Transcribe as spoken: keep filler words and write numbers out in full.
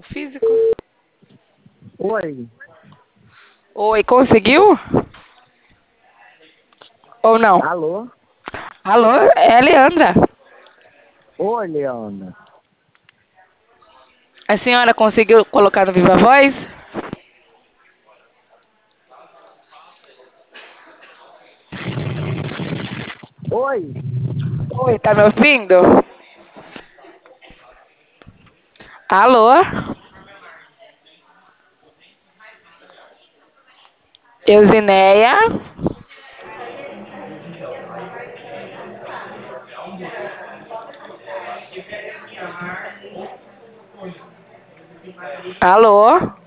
Físico. Oi. Oi, conseguiu? Ou não? Alô? Alô, é a Leandra. Oi, Leandra. A senhora conseguiu colocar no Viva Voz? Oi. Oi, tá me ouvindo? Alô? Eusineia? Alô?